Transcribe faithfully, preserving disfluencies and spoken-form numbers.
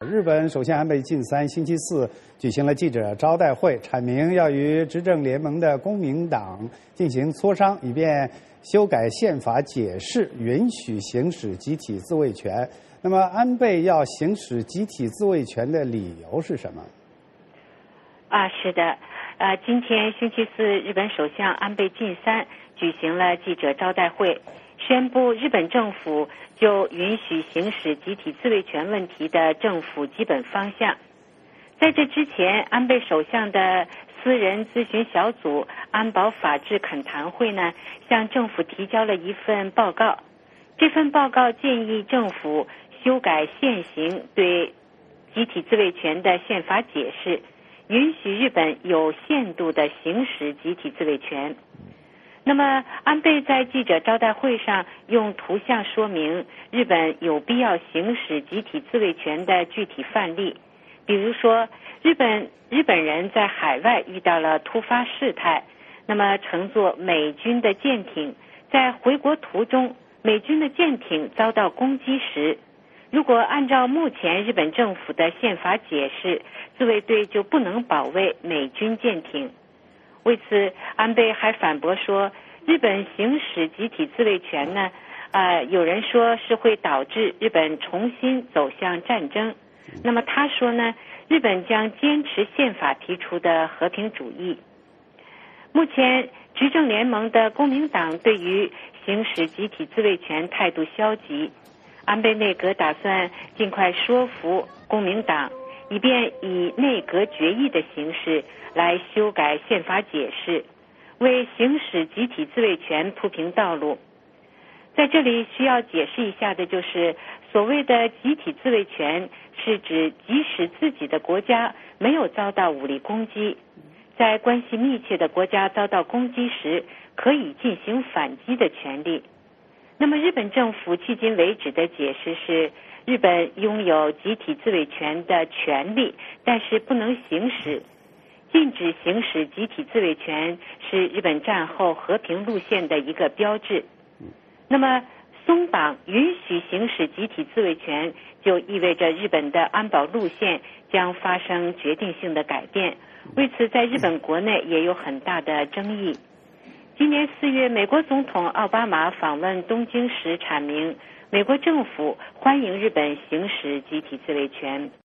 日本首相安倍晋三星期四举行了记者招待会，阐明要与执政联盟的公民党进行磋商，以便修改宪法解释，允许行使集体自卫权。那么，安倍要行使集体自卫权的理由是什么？ 啊，是的，呃，今天星期四，日本首相安倍晋三举行了记者招待会，宣布日本政府就允许行使集体自卫权问题的政府基本方向。在这之前，安倍首相的私人咨询小组安保法制恳谈会呢，向政府提交了一份报告。这份报告建议政府修改现行对集体自卫权的宪法解释，允许日本有限度地行使集体自卫权。那么，安倍在记者招待会上用图像说明日本有必要行使集体自卫权的具体范例，比如说，日本日本人在海外遇到了突发事态，那么乘坐美军的舰艇，在回国途中，美军的舰艇遭到攻击时，如果按照目前日本政府的宪法解释，自卫队就不能保卫美军舰艇。为此，安倍还反驳说，日本行使集体自卫权呢，呃，有人说是会导致日本重新走向战争。那么他说呢，日本将坚持宪法提出的和平主义。目前，执政联盟的公民党对于行使集体自卫权态度消极。安倍内阁打算尽快说服公民党，以便以内阁决议的形式来修改宪法解释，为行使集体自卫权铺平道路。在这里需要解释一下的就是，所谓的集体自卫权是指即使自己的国家没有遭到武力攻击，在关系密切的国家遭到攻击时，可以进行反击的权利。那么日本政府迄今为止的解释是，日本拥有集体自卫权的权利，但是不能行使。禁止行使集体自卫权是日本战后和平路线的一个标志。那么松绑允许行使集体自卫权，就意味着日本的安保路线将发生决定性的改变。为此，在日本国内也有很大的争议。今年四月，美国总统奥巴马访问东京时阐明，美国政府欢迎日本行使集体自卫权。